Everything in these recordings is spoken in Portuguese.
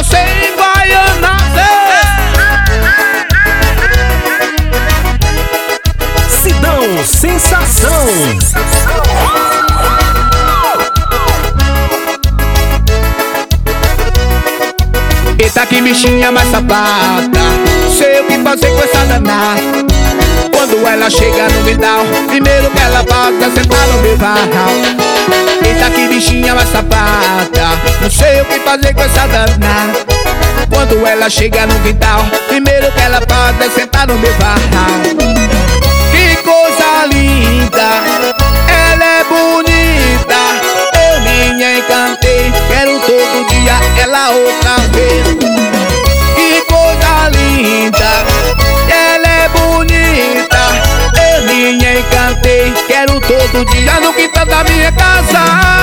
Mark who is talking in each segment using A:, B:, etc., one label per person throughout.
A: você em Guaiana.
B: Sidão Sensação.
A: Eita que bichinha mais safada, sei o que fazer com essa danada. Quando ela chega no quintal, primeiro que ela faz é sentar no meu varral. Eita que bichinha mais safada, não sei o que fazer com essa danada. Quando ela chega no quintal, primeiro que ela faz é sentar no meu varral. Que coisa linda, ela é bonita, eu me encantei, quero todo dia ela outra vez. Que coisa linda, ela é bonita, eu me encantei, quero todo dia no quintal da minha casa.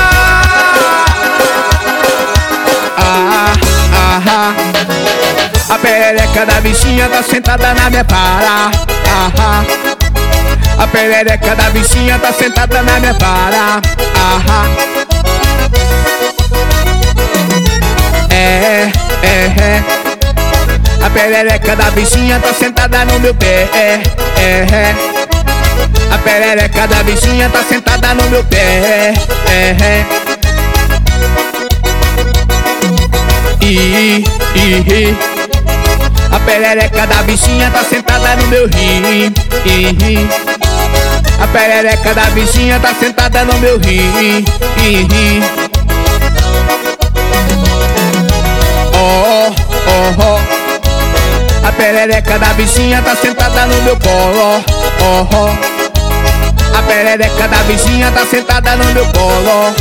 A: A perereca da bichinha tá sentada na minha vara. A perereca da bichinha tá sentada na minha vara. A perereca da bichinha tá sentada no meu pé. A perereca da bichinha tá sentada no meu pé. A perereca da bichinha tá sentada no meu rim. A perereca da bichinha tá sentada no meu rim. A perereca da bichinha tá sentada no meu colo. A perereca da bichinha tá sentada no meu colo.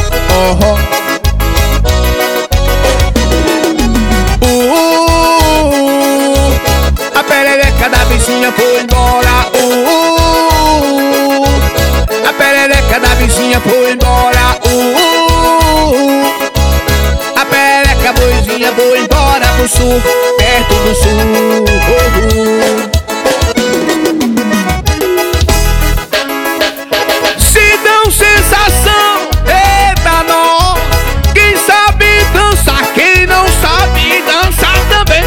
A: A perereca da bichinha foi embora. A perereca da bichinha foi embora. A perereca boizinha foi embora pro sul, perto do sul. Sidão Sensação, eita nó. Quem sabe dançar, quem não sabe dançar também.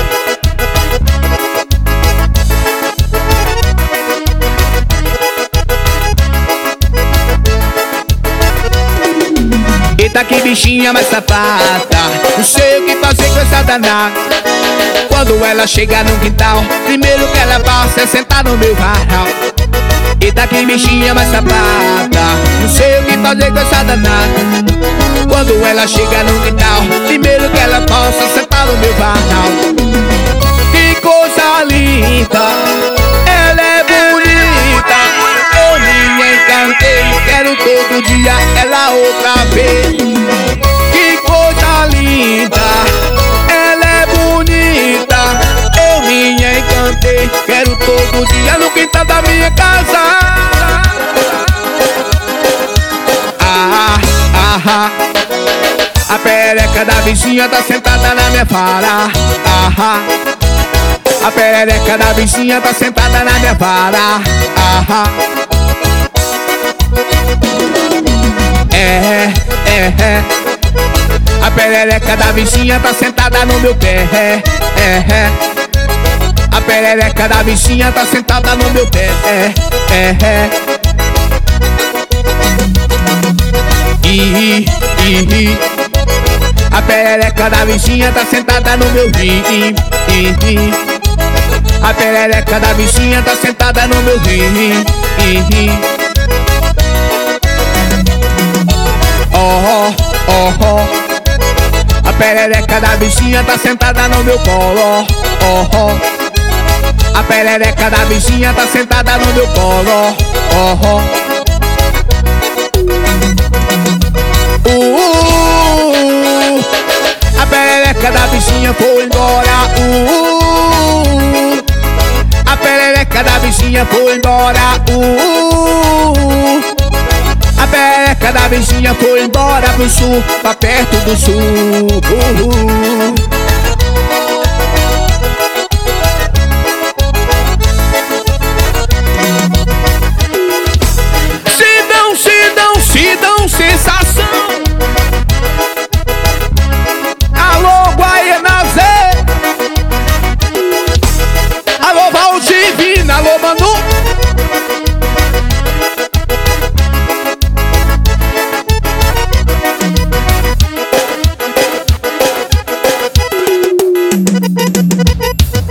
A: Eita que bichinha mais safada, não sei o que fazer com essa danada. Quando ela chega no quintal, primeiro que ela passa é sentar no meu varral. Eita que bichinha mais safada, não sei o que fazer com essa danada. Quando ela chega no quintal, primeiro que ela passa é sentar no meu varral. Que coisa linda, ela é bonita, eu me encantei, quero todo dia ela outra vez. Que coisa linda, ela é bonita, eu me encantei, quero todo dia no quintal da minha casa. A perereca da bichinha tá sentada na minha vara. A perereca da bichinha tá sentada na minha vara. A perereca da bichinha tá sentada no meu pé. A perereca da bichinha tá sentada no meu pé. A perereca da bichinha tá sentada no meu rim. A perereca da bichinha tá sentada no meu rim. A perereca da bichinha tá sentada no meu colo. A perereca da bichinha tá sentada no meu colo. A perereca da bichinha foi embora. A perereca da bichinha foi embora. A perereca da bichinha foi embora pro sul, pra perto do sul.